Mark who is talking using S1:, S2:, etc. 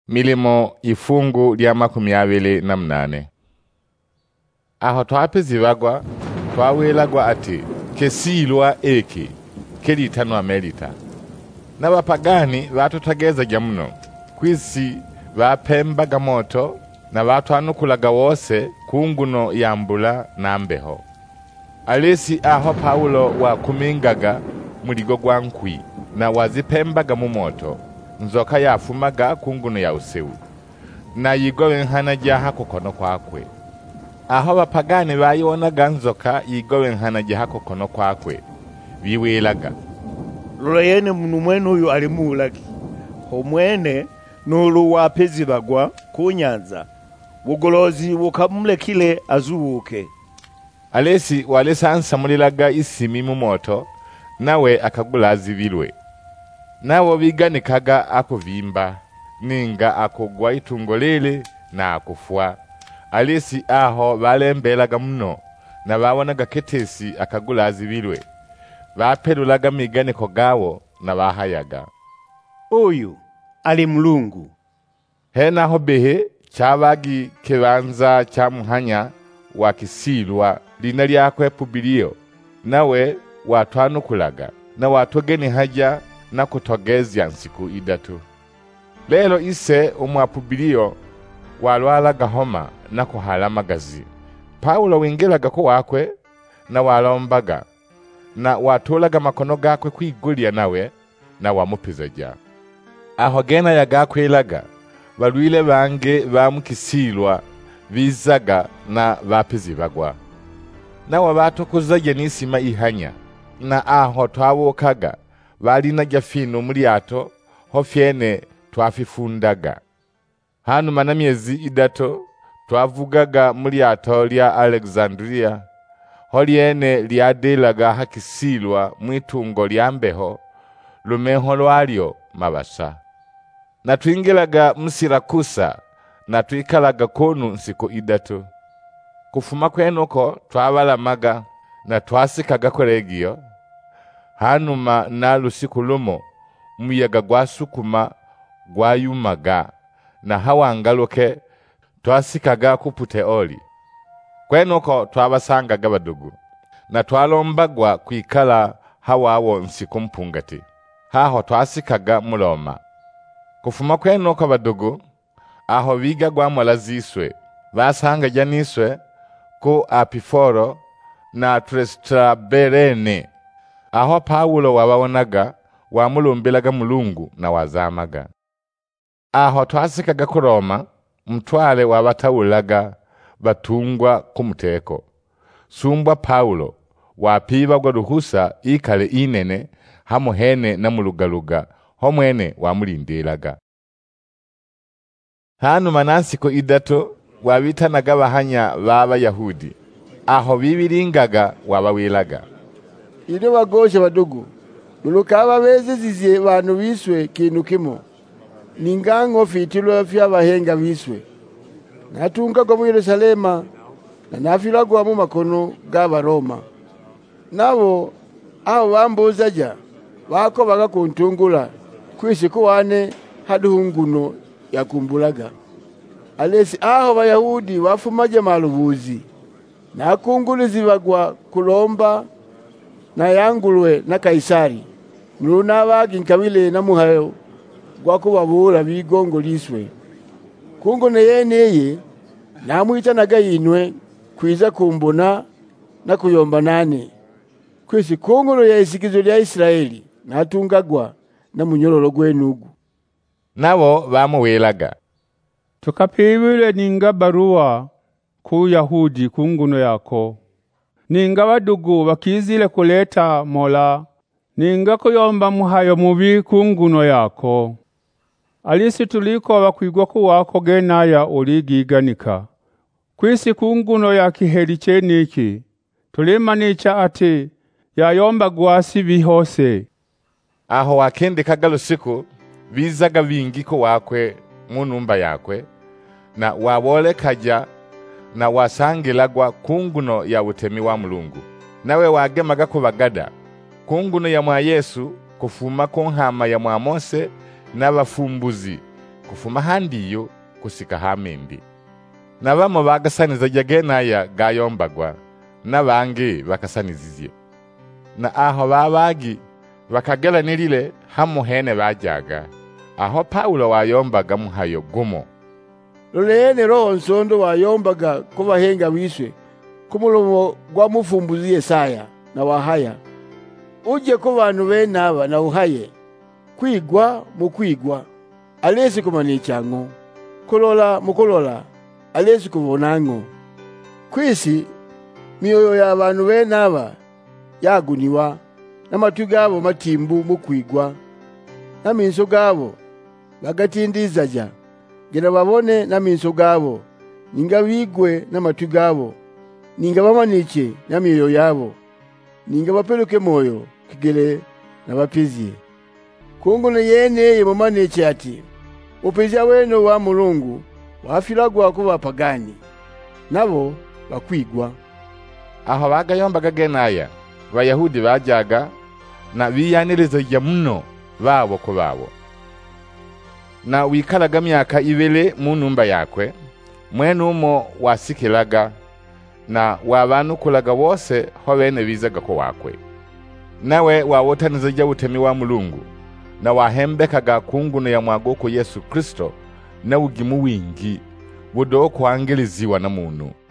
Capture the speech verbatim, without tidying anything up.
S1: Milimo ifungu lya makumi abili na munane. Aho twapezibagwa twawelagwa ati kesilwa eki kelitanwa melita. N'abapagani batutagezagya muno kwisi bapembaga moto na batwanukulaga wose kunguno yambula na mbeho. Alesi aho Paulo wakumingaga muligo gwa nkwi na wazipembaga mu moto, nzoka yafumaga kunguno ya usewu na yigowe nhana jaha kukono kwakwe. Aho bapagani bayibonaga nzoka yigowe nhana jaha kukono kwakwe biwelaga,
S2: lola yene munu mwene uyu ali muulaki omwene nulu wapezibagwa ku nyanza bugolozi bukamulekile azubuke.
S1: Alesi walesansamulilaga isimi mu moto nawe akagulazibilwe. Nawo biganikaga akuvimba ninga akugwa itungolele na akufwa. Alesi aho balembelaga muno na babonaga ketesi akagulazibilwe. Bapelulaga miganiko gawo na bahayaga,
S2: uyu ali mulungu.
S1: Henaho behe chabagi kibanza cha muhanya wa kisilwa lina lyakwe Publio, nawe watwanukulaga na watogeni haja na kutogezya nsiku idatu. Lelo ise umwa Publio walwalaga homa na kuhalamagazi. Paulo wingelaga ko wakwe na walombaga na watolaga makono gakwe kwigulya nawe na wamupizaja. Aho gena yagakwelaga balwile bange bamukisilwa bizaga na bapizibagwa. Nawe batukuzaje nisima ihanya na aho twawokaga balina jafino mulyato hofyene twafifundaga. Hanu mana myezi idato twavugaga mulyato lya Alexandria holyene lyadelaga hakisilwa mwitungo lya mbeho lumeho lwalyo mabasa. Na twingelaga Musirakusa na twikalaga konu nsiku idatu. Kufuma kwenuko twabalamaga na twasikaga Kolegio. Hanuma na lusiku lumo muyaga gwasukuma gwayumaga na hawangaloke twasikaga ku Puteoli. Kwenuko twabasangaga badugu na twalombagwa kwikala hawawo nsiku mpungati. Haho twasikaga mu Roma. Kufuma kwenuko badugu aho biga gwamola ziswe basanga janiswe ku Apiforo na Trestraberene. Aho Paulo wababonaga wamulumbilaga Mulungu na wazamaga. Aho twasikaga ku Roma, mtwale wabatawulaga batungwa kumuteko. Sumbwa Paulo wapibagwa ruhusa ikale inene hamuhene na mulugaluga homwene wamulindelaga. Hanu manansiko idato wabitanaga bahanya baba Yahudi. Aho bibiringaga wabawelaga,
S3: ine bagoshe badugu lulukaba beziziye bantu biswe kintu kimo ningango fitilwa fya bahenga biswe natungaga mu Yerusalema na nafilagwa mu makono gaba Roma. Nabo aho bambuzaja bako baga kuntungula kwisi kuwane haduhunguno yakumbulaga. Alesi aho Bayahudi wafumaje malubuzi na kungulizibagwa kulomba na yangulwe na Kaisari mluna bagi nkabile na muhayo gwakubabura bigongo liswe. Kunguno yeneye namwitanaga yinwe kwiza kumbona na kuyomba nane kwisi kunguno ya isikizo lya Israeli natungagwa na munyororo gwenugu.
S1: Nabo bamuwelaga,
S4: tukapibile ninga barua ku Yahudi kunguno yako ninga badugu bakizile kuleta mola ninga kuyomba muhayo mubi kunguno yako. Alisi tuliko bakwigwa ku wako genaya uligiganika kwisi kunguno ya kiheli cheniki tulimanica ati yayomba gwasi bihose.
S1: Aho wakendekaga lusiku bizaga bingiko wakwe mu numba yakwe na wabolekaja na wasangilagwa kunguno ya utemi wa Mulungu. Nawe wagemaga kubagada kunguno ya mwa Yesu kufuma ku nhama ya mwa Mose n'abafumbuzi kufuma handiyo kusika hamindi. Na bamo bagasaniza genaya gayombagwa, na bangi bakasanizizye. Na aho babagi bakagela nilile hamu hene bajaga, aho Paulo wayombaga muhayo gumo.
S3: Lolene roho nsondo wayombaga kubahenga biswe kumulomo gwa mufumbuzi Yesaya na wahaya uje ku bantu bene aba na uhaye kwigwa mu kwigwa alesi kumanichango kulola mukulola alesi kubonango kwisi mioyo ya bantu bene aba yaguniwa n'amatwi gabo matimbu mu kwigwa n'aminso gabo bagatindizaja gena babone n'aminso gabo ninga bigwe n'amatwi gabo ninga bamaniche n'amioyo yabo ninga bapeluke moyo kigele na bapizie kunguno yene mumaniche ati upizya weno wa Mulungu wafilagwa kuba pagani nabo bakwigwa.
S1: Aho bagayombaga genaya Bayahudi bajaga na biyaniriza ya muno babo ko babo. Na wikalaga myaka ibele mu numba yakwe mwene umo wasikilaga na wabanukulaga bose ho bene bizaga ko wakwe. Nawe wawotaniza ja utemi wa Mulungu na wahembekaga kunguno ya mwagoko Yesu Kristo na ugimu wingi budo kwangeliziwa na muntu.